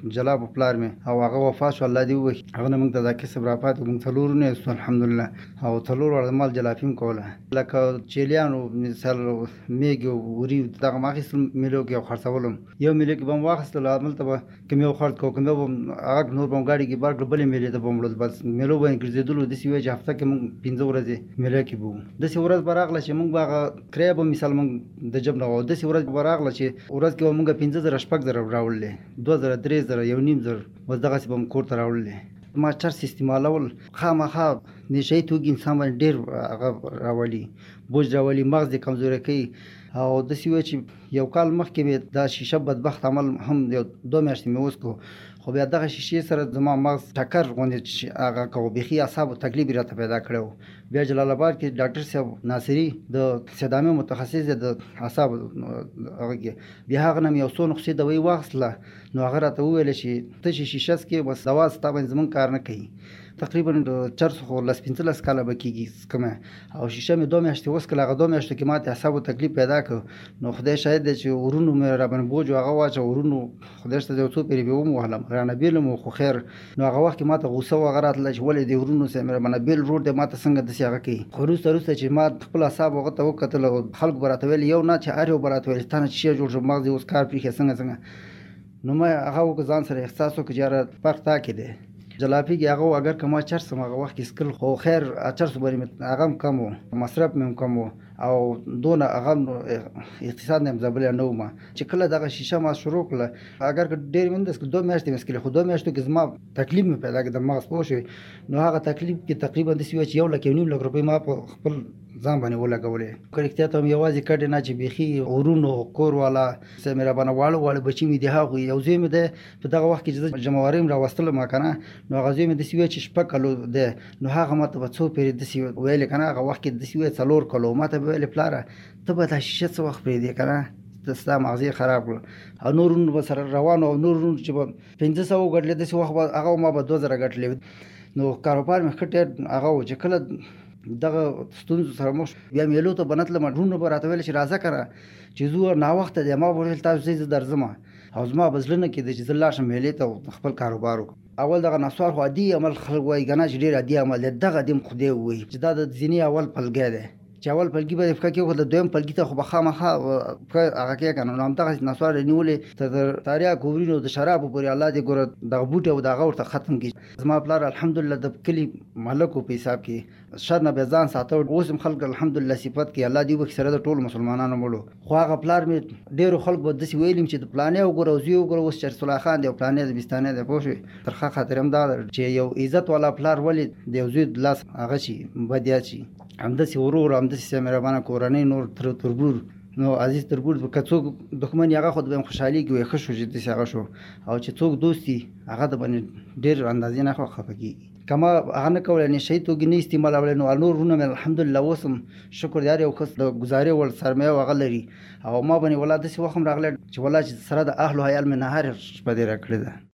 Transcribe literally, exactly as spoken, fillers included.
جلا په پلار مې او هغه وفات شو، الله دې وبخښي. هغه نه موږ ته دا کسب راپاتې، موږ څلور نه یو الحمدلله، او څلور واړه د مال جلافي هم کوله. لکه چیلیانو مثال میږي او وري دغه ما اخېستل میلو کې او خرڅولم. یو میلو کې به م واخېستل، هملته به که مې وخرڅ کړو، که مې به هغه نور به م ګاډي کې بار کړل، بلې میلې ته به م وړل. بس میلو به یې ګرځېدلو، داسې وایي چې هفته کې موږ پنځه ورځې میله کې به وو. داسې ورځ به راغله چې موږ به هغه کرایه به مثال موږ د جب نه وو. داسې ورځ به راغله چې ورځ کې به موږ پنځه زره شپږ زره راوړلې، دوه زره درې زره یو نیم زر بس دغسې به م کور ته راوړلې. ما چرس استعمالول خامخا نشهیي توکي انسان باندې ډېر هغه راولي، بوج راولي، مغز یې کمزوری کوي. او داسې وایي چې یو کال مخکې مې دا شیشه بدبخت عمل هم یو دوه میاشتې مې وڅکو، خو بیا دغه شیشې سره زما مغز ټکر غوندې هغه کوو، بیخي اعصابو تکلیف یې راته پیدا کړی و. بیا جلال آباد کې ډاکټر صاحب ناصري د صدامې متخصص دی د اعصابو هغه کې، بیا هغه نه مې یو څو نسخې دوایي واخیستله. نو هغه راته وویله چې ته چې شیشه څکې بس دوا ستا باندې زموږ کار نه کوي. تقریبا د چرس خو لس پنځلس کاله به کېږي څکمه، او شیشه مې دوه میاشتې وڅکله. هغه دوه میاشتو کې ماته اعصابو تکلیف پیدا کړ. نو خدای شاهد دی چې ورونو مې را باندې بوج و هغه واچوه، ورونو خدای شته یو څو پېرې بې وموهلم، رانه بېلم، خو خیر. نو هغه وخت کې ماته غوسه و هغه راتله چې ولې دې ورونو سره مې را باندې بېل ورور دی ماته څنګه داسې هغه کوي. خو وروسته وروسته چې ما خپل اعصاب هغه ته وکتل، خلکو به راته ویل یو نه چې هر یو به راته ویل تا نه چې شی جوړ شو، مغز یې اوس کار پرېښی څنګه څنګه. نو ما هغه وکړه، ځان سره احساس وکړه چې یاره فرق تا کې دی. جلافي کې هغه اگر که ما چرس هم هغه وخت کې څکل، خو خیر چرسو باندې هغه هم کم و، مصرف مې هم کم و، او دونه هغه اقتصاد نه هم ځبلی نه وم. چې کله دغه شیشه ما شروع کړله، اگر که ډېر مې نه ده څکلې، دوه میاشتې مې څکلې، خو دوه میاشتو کې زما تکلیف مې پیدا کړ د مغز، پوه شوې. نو هغه تکلیف کې تقریبا داسې وایي چې یو لک یو نیم لک روپۍ ما په خپل ځان باندې ولګولې. که رښتیا ته هم یوازې کډې نه چې بیخي ورونو کور والا څه مې را باندې واړه واړه بچي مې دي، هغوی یو زوی مې دی په دغه وخت کې چې زه جمعواري هم راوستلم که نه، نو هغه زوی مې داسې وایي چې شپږ کلو دی. نو هغه ما ته به څو پېرې داسې ویلې که نه، هغه وخت کې داسې وایي څلور کلو. ما ته به ویلې پلاره ته به دا شیشه څه وخت پرېږدې که نه، ستا مغزې خراب کړل. او نور ورونو به سره روان او نور ورونو چې به پنځه سوه وګټلې، داسې وخت به هغه ما به دوه زره ګټلې. نو کاروبار مې ښه ډېر هغه و. چې کله دغه ستونزو سره مخ شو، بیا میلو ته به نه تلم، ورونو به راته ویل چې راځه که نه چې ځو، ناوخته دی. ما به ویل تاسو ځئ زه درځم، او زما به زړه نه کېده چې زه لاړ شم میلې ته خپل کاروبار وکړم. اول دغه نسوار خو عادي عمل خلک وایي که نه چې ډېر عادي عمل دی، دغه دې هم خدای ووایي چې دا د زینې اول پلګی دی، چې اول پلګي به دې پښه کېښوده، دویم پلګي ته خو به خامخا پښه هغه کړې که نه. نو همدغسې نسوار یې نیولې تر تریاکو ورینو د شرابو پورې، الله دې ګوره دغه بوټي او دغه ورته ختم کړي. زما پلار الحمدلله د کلي ملک و په حساب کې، شر نه بیا ځان ساته. اوس هم خلک الحمدلله صفت کوي، الله دې وبخښي، سره د ټولو مسلمانانو مړو. خو هغه پلار مې ډېرو خلکو به داسې ویلي چې د فلانې وګوره او زوی وګوره اوس چرس الله خان دی او فلانې د بستانې دی، پوه شوې. ترخه خاطرې هم دا ده چې یو عزت والا پلار ولې د یو زوی د لاس هغه شي بدیات شي. همداسې ورور، همداسې مهربانه کورنۍ، نور تر تربور، نو عزیز تربور، که څوک دښمن هغه خو د به هم خوشحالي کوي، ښه شو چې داسې هغه شو. او چې څوک دوستي هغه د باندې ډېر اندازې نه خو خفه کېږي. که ما هغه نه کولی، نشهیي توکي نه استعمالولی، نو نور وروڼه مې الحمدلله اوس هم شکر دی، هر یو کس د ګزارې وړ سرمایه هغه لري. او ما باندې والله داسې وخت هم راغلی چې والله چې سره د اهل و عیال مې نه هر شپه دې را کړې ده.